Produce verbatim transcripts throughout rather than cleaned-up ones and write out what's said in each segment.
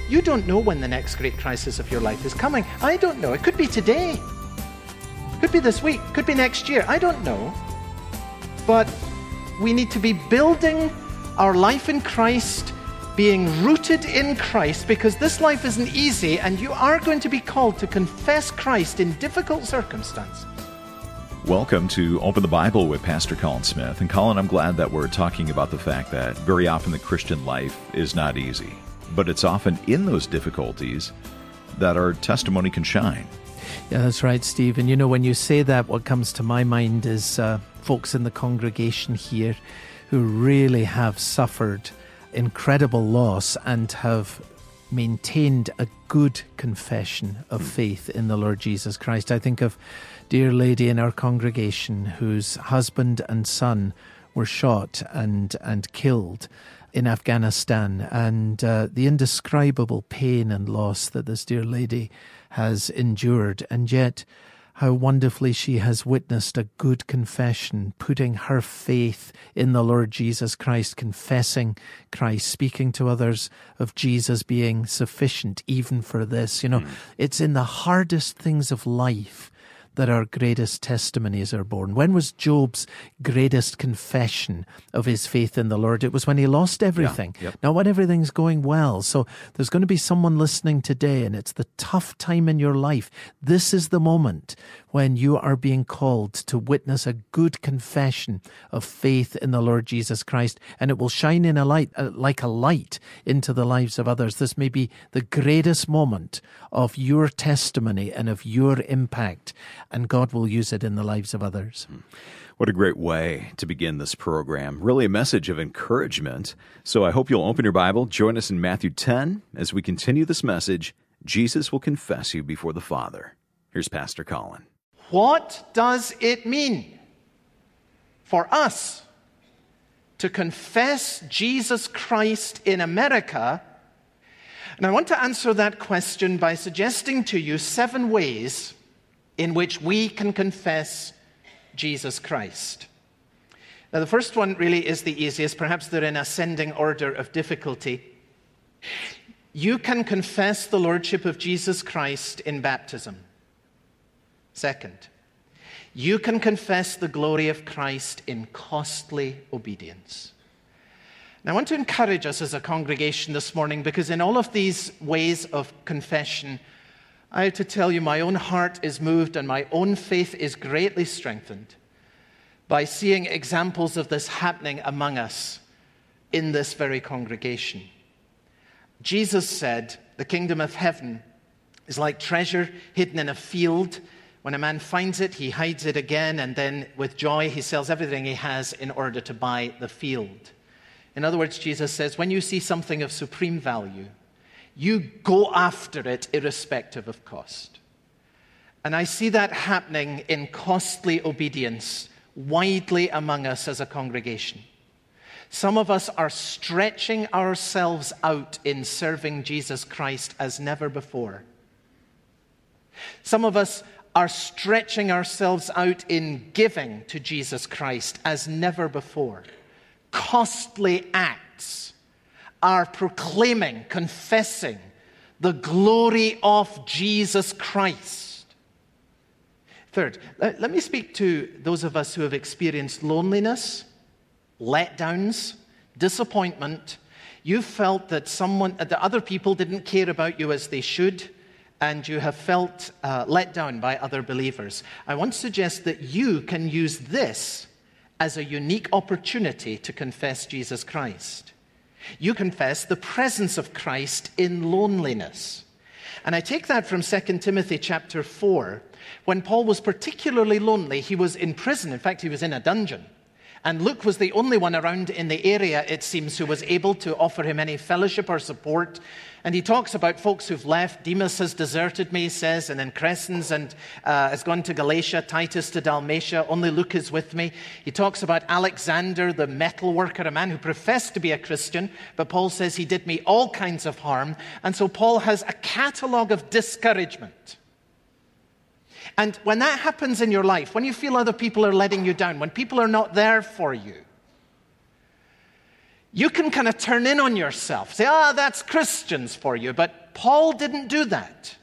You don't know when the next great crisis of your life is coming. I don't know. It could be today. Could be this week. Could be next year. I don't know. But we need to be building our life in Christ, being rooted in Christ, because this life isn't easy, and you are going to be called to confess Christ in difficult circumstances. Welcome to Open the Bible with Pastor Colin Smith. And Colin, I'm glad that we're talking about the fact that very often the Christian life is not easy, but it's often in those difficulties that our testimony can shine. Yeah, that's right, Steve. And you know, when you say that, what comes to my mind is uh, folks in the congregation here who really have suffered incredible loss and have maintained a good confession of faith in the Lord Jesus Christ. I think of a dear lady in our congregation whose husband and son were shot and, and killed in Afghanistan, and uh, the indescribable pain and loss that this dear lady has endured, and yet how wonderfully she has witnessed a good confession, putting her faith in the Lord Jesus Christ, confessing Christ, speaking to others of Jesus being sufficient even for this. You know, mm. it's in the hardest things of life that our greatest testimonies are born. When was Job's greatest confession of his faith in the Lord? It was when he lost everything. Yeah, yep. Not when everything's going well. So there's going to be someone listening today, and it's the tough time in your life. This is the moment when you are being called to witness a good confession of faith in the Lord Jesus Christ, and it will shine in a light, uh, like a light into the lives of others. This may be the greatest moment of your testimony and of your impact, and God will use it in the lives of others. What a great way to begin this program. Really a message of encouragement. So I hope you'll open your Bible, join us in Matthew ten as we continue this message, Jesus will confess you before the Father. Here's Pastor Colin. What does it mean for us to confess Jesus Christ in America? And I want to answer that question by suggesting to you seven ways in which we can confess Jesus Christ. Now, the first one really is the easiest. Perhaps they're in ascending order of difficulty. You can confess the Lordship of Jesus Christ in baptism. Second, you can confess the glory of Christ in costly obedience. Now, I want to encourage us as a congregation this morning, because in all of these ways of confession, I have to tell you, my own heart is moved and my own faith is greatly strengthened by seeing examples of this happening among us in this very congregation. Jesus said, the kingdom of heaven is like treasure hidden in a field. When a man finds it, he hides it again, and then with joy he sells everything he has in order to buy the field. In other words, Jesus says, when you see something of supreme value, you go after it irrespective of cost. And I see that happening in costly obedience widely among us as a congregation. Some of us are stretching ourselves out in serving Jesus Christ as never before. Some of us are stretching ourselves out in giving to Jesus Christ as never before. Costly acts are proclaiming, confessing the glory of Jesus Christ. Third, let, let me speak to those of us who have experienced loneliness, letdowns, disappointment. You felt that someone, that other people didn't care about you as they should, and you have felt uh, let down by other believers. I want to suggest that you can use this as a unique opportunity to confess Jesus Christ. You confess the presence of Christ in loneliness. And I take that from Second Timothy chapter four. When Paul was particularly lonely, he was in prison. In fact, he was in a dungeon. And Luke was the only one around in the area, it seems, who was able to offer him any fellowship or support. And he talks about folks who've left. Demas has deserted me, he says, and then Crescens and uh, has gone to Galatia, Titus to Dalmatia, only Luke is with me. He talks about Alexander, the metal worker, a man who professed to be a Christian, but Paul says he did me all kinds of harm. And so Paul has a catalogue of discouragement. And when that happens in your life, when you feel other people are letting you down, when people are not there for you, you can kind of turn in on yourself, say, ah, that's Christians for you. But Paul didn't do that.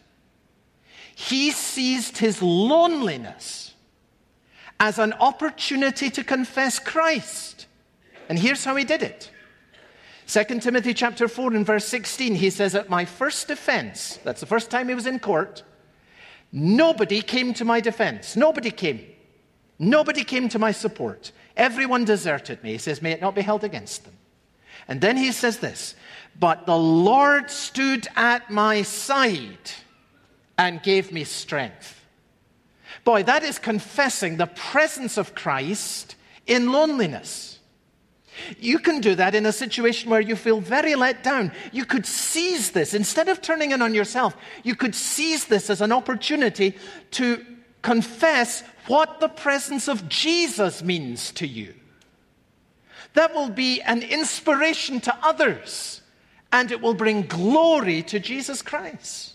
He seized his loneliness as an opportunity to confess Christ. And here's how he did it. Second Timothy chapter four and verse sixteen, he says, at my first defense, that's the first time he was in court, nobody came to my defense. Nobody came. Nobody came to my support. Everyone deserted me. He says, may it not be held against them. And then he says this, but the Lord stood at my side and gave me strength. Boy, that is confessing the presence of Christ in loneliness. You can do that in a situation where you feel very let down. You could seize this. Instead of turning in on yourself, you could seize this as an opportunity to confess what the presence of Jesus means to you. That will be an inspiration to others, and it will bring glory to Jesus Christ.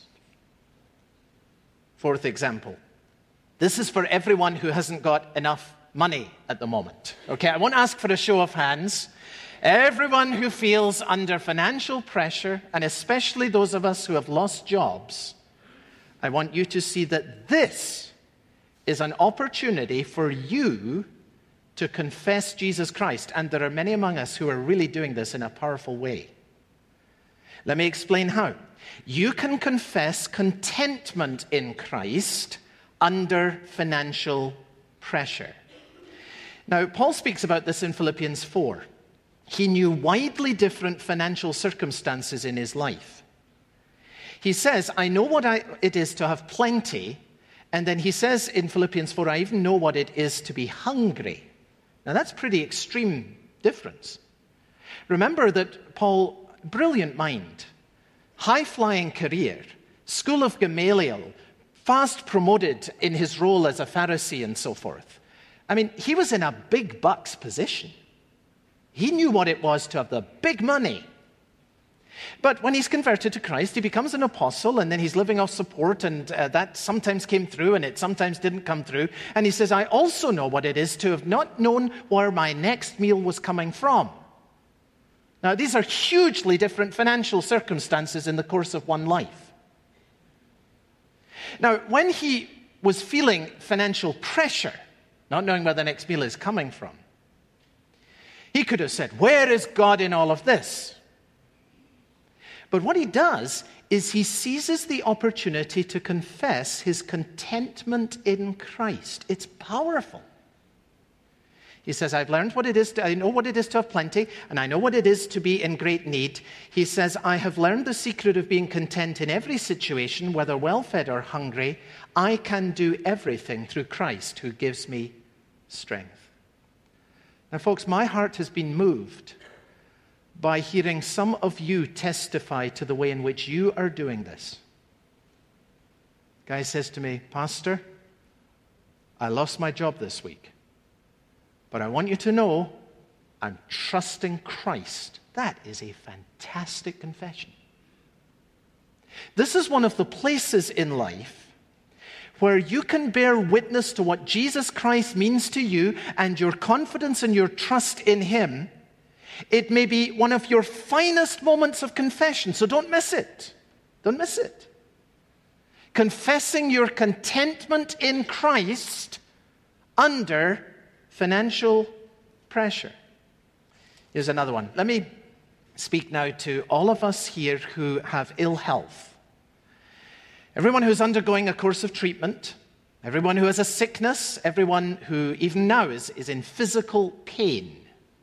Fourth example. This is for everyone who hasn't got enough money at the moment. Okay, I won't ask for a show of hands. Everyone who feels under financial pressure, and especially those of us who have lost jobs, I want you to see that this is an opportunity for you to confess Jesus Christ. And there are many among us who are really doing this in a powerful way. Let me explain how. You can confess contentment in Christ under financial pressure. Now, Paul speaks about this in Philippians four. He knew widely different financial circumstances in his life. He says, I know what I, it is to have plenty. And then he says in Philippians four, I even know what it is to be hungry. Now, that's pretty extreme difference. Remember that Paul, brilliant mind, high-flying career, school of Gamaliel, fast promoted in his role as a Pharisee and so forth. I mean, he was in a big bucks position. He knew what it was to have the big money. But when he's converted to Christ, he becomes an apostle, and then he's living off support, and uh, that sometimes came through, and it sometimes didn't come through. And he says, I also know what it is to have not known where my next meal was coming from. Now, these are hugely different financial circumstances in the course of one life. Now, when he was feeling financial pressure, not knowing where the next meal is coming from, he could have said, where is God in all of this? But what he does is he seizes the opportunity to confess his contentment in Christ. It's powerful. He says, I've learned what it is to, I know what it is to have plenty, and I know what it is to be in great need. He says, I have learned the secret of being content in every situation, whether well-fed or hungry. I can do everything through Christ who gives me strength. Now, folks, my heart has been moved by hearing some of you testify to the way in which you are doing this. Guy says to me, Pastor, I lost my job this week, but I want you to know I'm trusting Christ. That is a fantastic confession. This is one of the places in life where you can bear witness to what Jesus Christ means to you and your confidence and your trust in Him. It may be one of your finest moments of confession, so don't miss it. Don't miss it. Confessing your contentment in Christ under financial pressure. Here's another one. Let me speak now to all of us here who have ill health. Everyone who's undergoing a course of treatment, everyone who has a sickness, everyone who even now is, is in physical pain.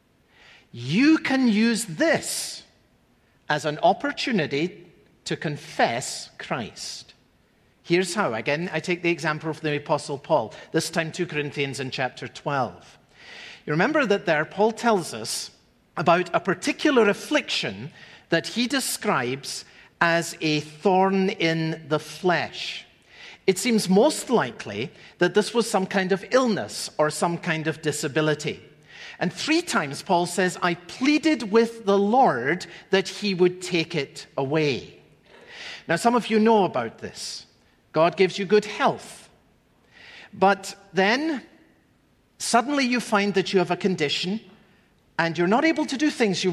You can use this as an opportunity to confess Christ. Here's how. Again, I take the example of the Apostle Paul, this time two Corinthians in chapter twelve. You remember that there Paul tells us about a particular affliction that he describes as a thorn in the flesh. It seems most likely that this was some kind of illness or some kind of disability. And three times Paul says, I pleaded with the Lord that he would take it away. Now, some of you know about this. God gives you good health. But then, suddenly you find that you have a condition and you're not able to do things you were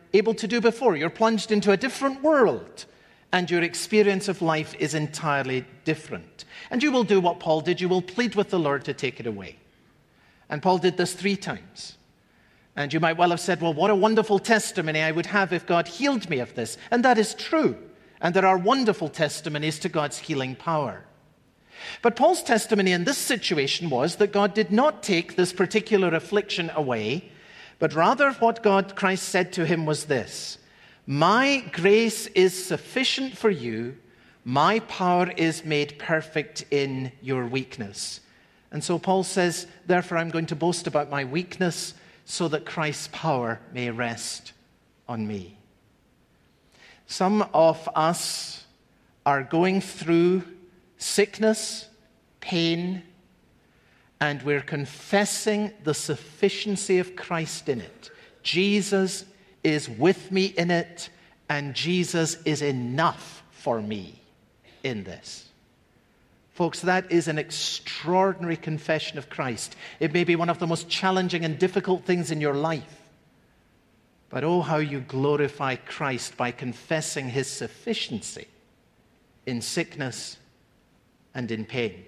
able to do before. You're plunged into a different world, and your experience of life is entirely different. And you will do what Paul did. You will plead with the Lord to take it away. And Paul did this three times. And you might well have said, well, what a wonderful testimony I would have if God healed me of this. And that is true. And there are wonderful testimonies to God's healing power. But Paul's testimony in this situation was that God did not take this particular affliction away, but rather what God, Christ said to him was this: my grace is sufficient for you. My power is made perfect in your weakness. And so Paul says, therefore I'm going to boast about my weakness so that Christ's power may rest on me. Some of us are going through sickness, pain, and we're confessing the sufficiency of Christ in it. Jesus is with me in it, and Jesus is enough for me in this. Folks, that is an extraordinary confession of Christ. It may be one of the most challenging and difficult things in your life. But oh, how you glorify Christ by confessing his sufficiency in sickness and in pain.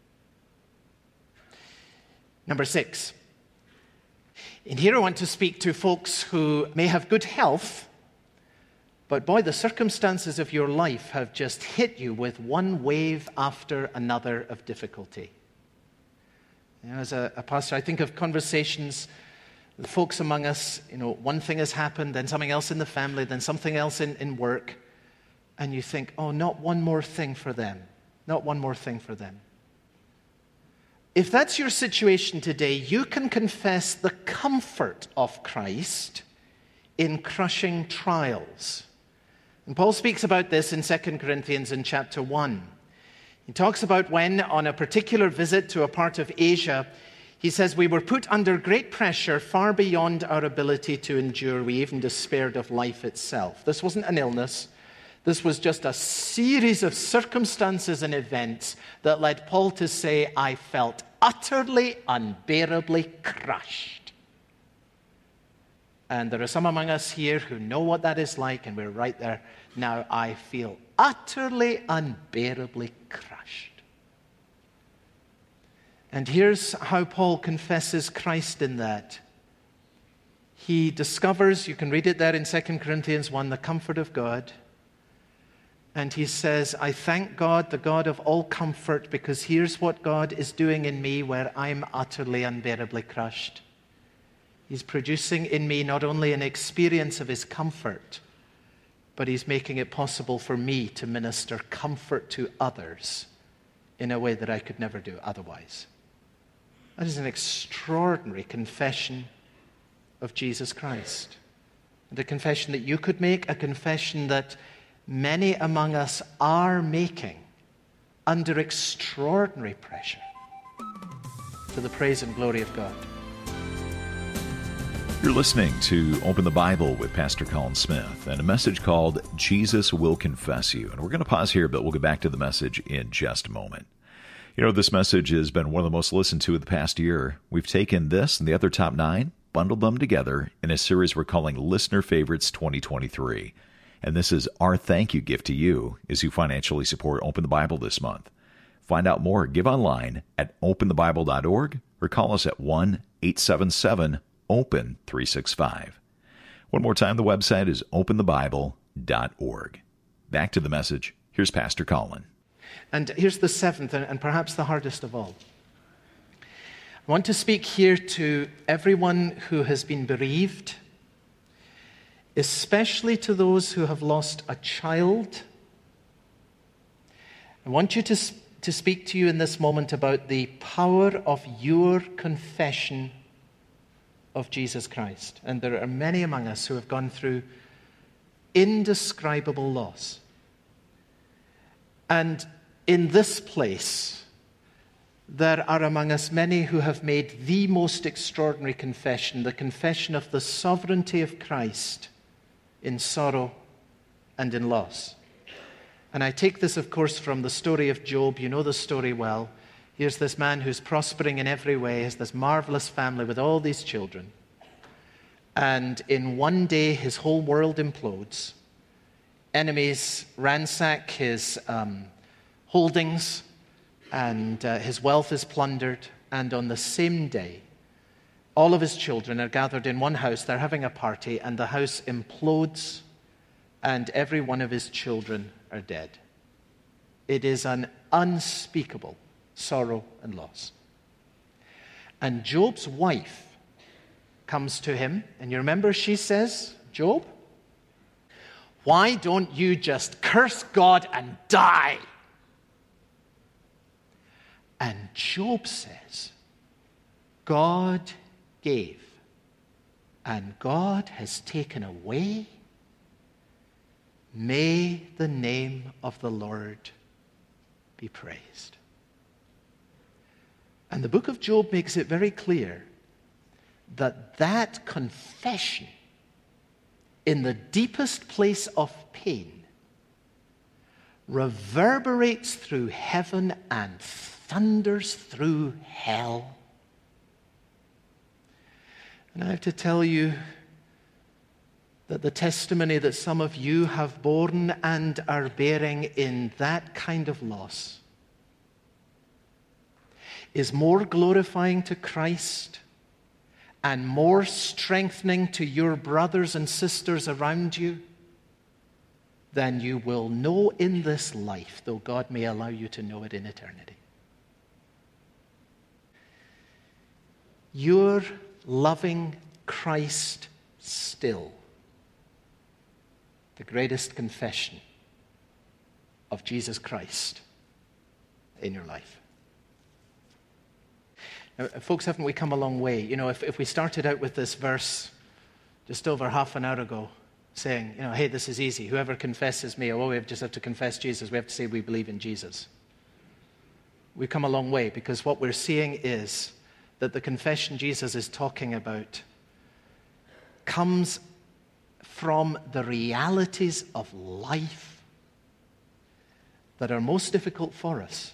Number six. And here I want to speak to folks who may have good health, but boy, the circumstances of your life have just hit you with one wave after another of difficulty. You know, as a, a pastor, I think of conversations with folks among us. You know, one thing has happened, then something else in the family, then something else in, in work, and you think, oh, not one more thing for them. Not one more thing for them. If that's your situation today, you can confess the comfort of Christ in crushing trials. And Paul speaks about this in Second Corinthians in chapter one. He talks about when, on a particular visit to a part of Asia, he says, we were put under great pressure far beyond our ability to endure. We even despaired of life itself. This wasn't an illness. This was just a series of circumstances and events that led Paul to say, I felt utterly, unbearably crushed. And there are some among us here who know what that is like, and we're right there. Now, I feel utterly, unbearably crushed. And here's how Paul confesses Christ in that. He discovers, you can read it there in Second Corinthians one, the comfort of God. And he says, I thank God, the God of all comfort, because here's what God is doing in me where I'm utterly, unbearably crushed. He's producing in me not only an experience of his comfort, but he's making it possible for me to minister comfort to others in a way that I could never do otherwise. That is an extraordinary confession of Jesus Christ. And a confession that you could make, a confession that many among us are making under extraordinary pressure to the praise and glory of God. You're listening to Open the Bible with Pastor Colin Smith and a message called Jesus Will Confess You. And we're going to pause here, but we'll get back to the message in just a moment. You know, this message has been one of the most listened to in the past year. We've taken this and the other top nine, bundled them together in a series we're calling Listener Favorites twenty twenty-three. And this is our thank you gift to you as you financially support Open the Bible this month. Find out more, give online at open the bible dot org or call us at one eight seven seven open three six five. One more time, the website is open the bible dot org. Back to the message. Here's Pastor Colin. And here's the seventh, and perhaps the hardest of all. I want to speak here to everyone who has been bereaved, especially to those who have lost a child. I want you to, to speak to you in this moment about the power of your confession of Jesus Christ. And there are many among us who have gone through indescribable loss. And in this place, there are among us many who have made the most extraordinary confession, the confession of the sovereignty of Christ in sorrow and in loss. And I take this, of course, from the story of Job. You know the story well. Here's this man who's prospering in every way, has this marvelous family with all these children. and in one day his whole world implodes. Enemies ransack his um, holdings, and uh, his wealth is plundered, and on the same day, all of his children are gathered in one house. They're having a party, and the house implodes, and every one of his children are dead. It is an unspeakable sorrow and loss. And Job's wife comes to him, and you remember she says, Job, why don't you just curse God and die? And Job says, God gave, and God has taken away. May the name of the Lord be praised. And the book of Job makes it very clear that that confession in the deepest place of pain reverberates through heaven and thunders through hell. And I have to tell you that the testimony that some of you have borne and are bearing in that kind of loss is more glorifying to Christ and more strengthening to your brothers and sisters around you than you will know in this life, though God may allow you to know it in eternity. You're loving Christ still. The greatest confession of Jesus Christ in your life. Now, folks, haven't we come a long way? You know, if, if we started out with this verse just over half an hour ago, saying, you know, hey, this is easy. Whoever confesses me, oh, we just have to confess Jesus. We have to say we believe in Jesus. We've come a long way, because what we're seeing is that the confession Jesus is talking about comes from the realities of life that are most difficult for us.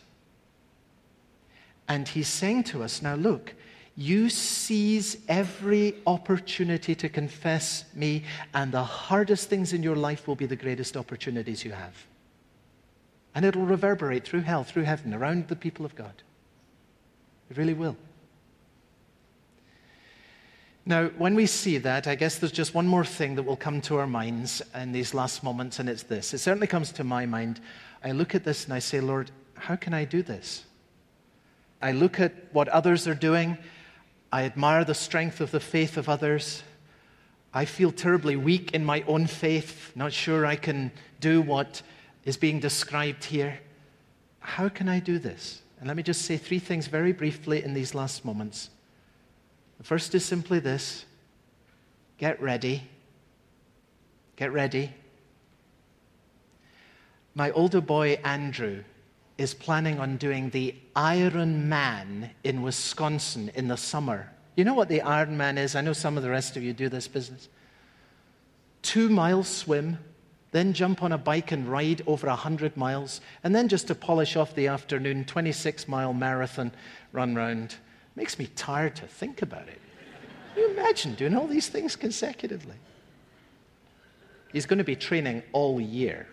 And he's saying to us, now look, you seize every opportunity to confess me, and the hardest things in your life will be the greatest opportunities you have. And it'll reverberate through hell, through heaven, around the people of God. It really will. Now, when we see that, I guess there's just one more thing that will come to our minds in these last moments, and it's this. It certainly comes to my mind. I look at this and I say, Lord, how can I do this? I look at what others are doing. I admire the strength of the faith of others. I feel terribly weak in my own faith, not sure I can do what is being described here. How can I do this? And let me just say three things very briefly in these last moments. The first is simply this: get ready. Get ready. My older boy, Andrew, is planning on doing the Ironman in Wisconsin in the summer. You know what the Ironman is? I know some of the rest of you do this business. Two mile swim, then jump on a bike and ride over a hundred miles, and then just to polish off the afternoon, twenty-six mile marathon run round. Makes me tired to think about it. Can you imagine doing all these things consecutively? He's going to be training all year.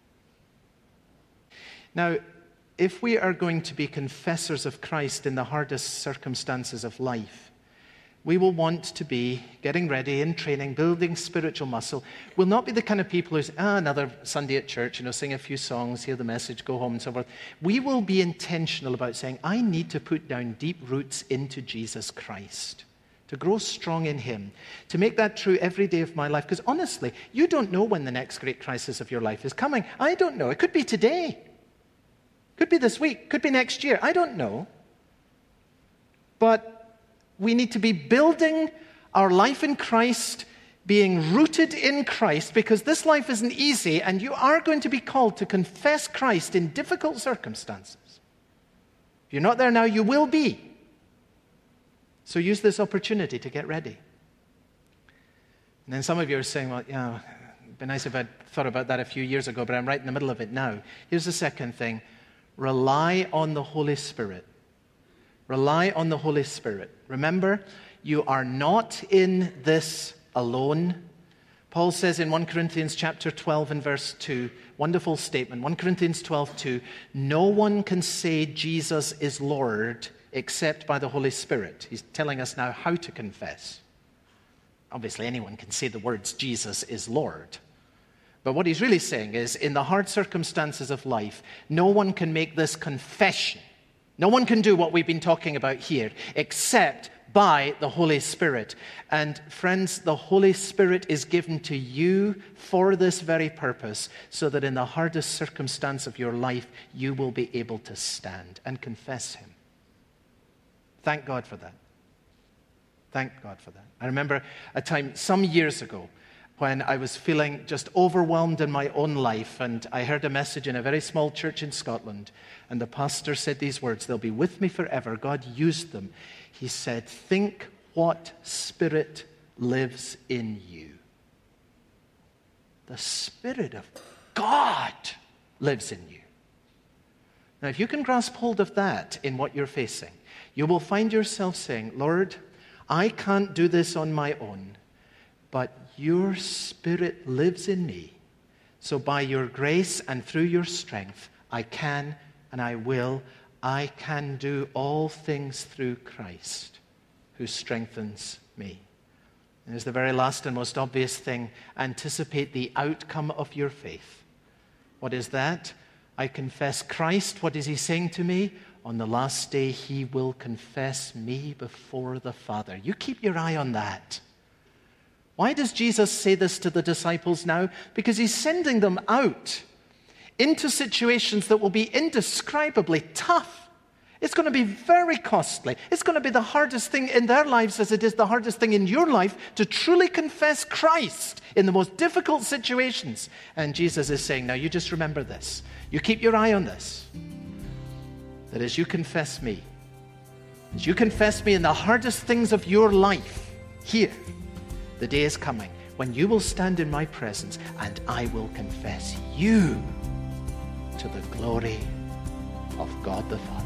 Now, if we are going to be confessors of Christ in the hardest circumstances of life, we will want to be getting ready, in training, building spiritual muscle. We'll not be the kind of people who say, ah, another Sunday at church, you know, sing a few songs, hear the message, go home, and so forth. We will be intentional about saying, I need to put down deep roots into Jesus Christ, to grow strong in him, to make that true every day of my life. Because honestly, you don't know when the next great crisis of your life is coming. I don't know. It could be today. Could be this week. Could be next year. I don't know. But we need to be building our life in Christ, being rooted in Christ, because this life isn't easy, and you are going to be called to confess Christ in difficult circumstances. If you're not there now, you will be. So use this opportunity to get ready. And then some of you are saying, well, yeah, it'd be nice if I'd thought about that a few years ago, but I'm right in the middle of it now. Here's the second thing. Rely on the Holy Spirit. Rely on the Holy Spirit. Remember, you are not in this alone. Paul says in First Corinthians chapter twelve and verse two, wonderful statement, First Corinthians twelve two, no one can say Jesus is Lord except by the Holy Spirit. He's telling us now how to confess. Obviously, anyone can say the words Jesus is Lord. But what he's really saying is, in the hard circumstances of life, no one can make this confession. No one can do what we've been talking about here except by the Holy Spirit. And friends, the Holy Spirit is given to you for this very purpose, so that in the hardest circumstance of your life, you will be able to stand and confess him. Thank God for that. Thank God for that. I remember a time some years ago when I was feeling just overwhelmed in my own life, and I heard a message in a very small church in Scotland, and the pastor said these words, "They'll be with me forever." God used them. He said, "Think what spirit lives in you." The Spirit of God lives in you. Now, if you can grasp hold of that in what you're facing, you will find yourself saying, "Lord, I can't do this on my own, but your Spirit lives in me. So by your grace and through your strength, I can and I will. I can do all things through Christ who strengthens me." And as the very last and most obvious thing, anticipate the outcome of your faith. What is that? I confess Christ. What is he saying to me? On the last day, he will confess me before the Father. You keep your eye on that. Why does Jesus say this to the disciples now? Because he's sending them out into situations that will be indescribably tough. It's going to be very costly. It's going to be the hardest thing in their lives as it is the hardest thing in your life to truly confess Christ in the most difficult situations. And Jesus is saying, now you just remember this. You keep your eye on this. That as you confess me, as you confess me in the hardest things of your life here, the day is coming when you will stand in my presence and I will confess you to the glory of God the Father.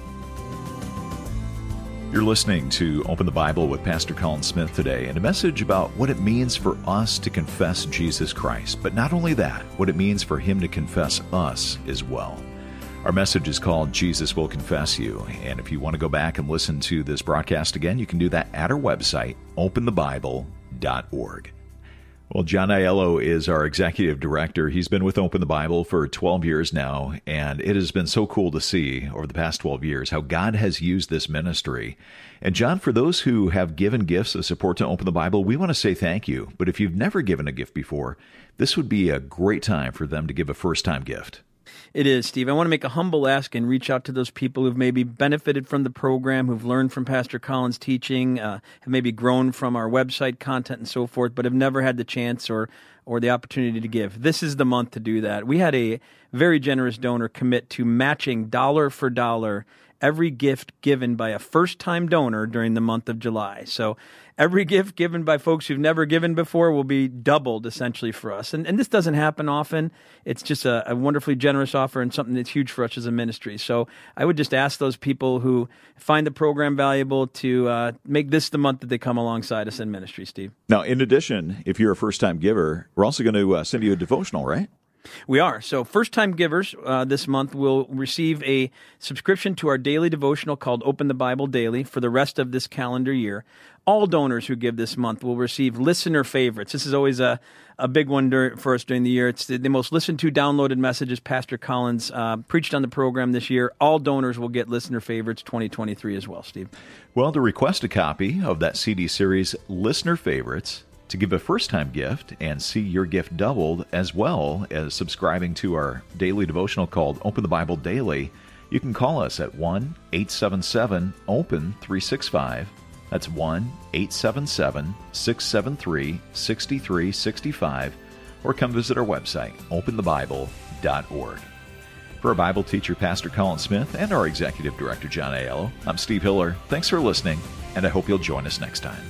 You're listening to Open the Bible with Pastor Colin Smith today, and a message about what it means for us to confess Jesus Christ. But not only that, what it means for him to confess us as well. Our message is called Jesus Will Confess You, and if you want to go back and listen to this broadcast again, you can do that at our website, open the bible dot org. Well, John Aiello is our executive director. He's been with Open the Bible for twelve years now, and it has been so cool to see over the past twelve years how God has used this ministry. And John, for those who have given gifts of support to Open the Bible, we want to say thank you. But if you've never given a gift before, this would be a great time for them to give a first-time gift. It is, Steve. I want to make a humble ask and reach out to those people who've maybe benefited from the program, who've learned from Pastor Colin's teaching, uh, have maybe grown from our website content and so forth, but have never had the chance or or the opportunity to give. This is the month to do that. We had a very generous donor commit to matching dollar for dollar every gift given by a first-time donor during the month of July. So every gift given by folks who've never given before will be doubled, essentially, for us. And, and this doesn't happen often. It's just a, a wonderfully generous offer and something that's huge for us as a ministry. So I would just ask those people who find the program valuable to uh, make this the month that they come alongside us in ministry, Steve. Now, in addition, if you're a first-time giver, we're also going to uh, send you a devotional, right? We are. So first-time givers uh, this month will receive a subscription to our daily devotional called Open the Bible Daily for the rest of this calendar year. All donors who give this month will receive listener favorites. This is always a, a big one dur- for us during the year. It's the, the most listened to downloaded messages Pastor Collins uh, preached on the program this year. All donors will get listener favorites twenty twenty-three as well, Steve. Well, to request a copy of that C D series, Listener Favorites, to give a first-time gift and see your gift doubled, as well as subscribing to our daily devotional called Open the Bible Daily, you can call us at one eight seven seven open three six five. That's one eight seven seven six seven three six three six five, or come visit our website, open the bible dot org. For our Bible teacher, Pastor Colin Smith, and our Executive Director, John Aiello, I'm Steve Hiller. Thanks for listening, and I hope you'll join us next time.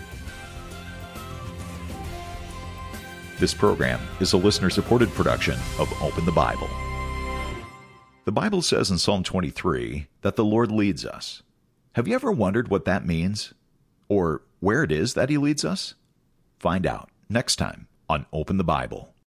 This program is a listener-supported production of Open the Bible. The Bible says in Psalm twenty-three that the Lord leads us. Have you ever wondered what that means? Or where it is that he leads us? Find out next time on Open the Bible.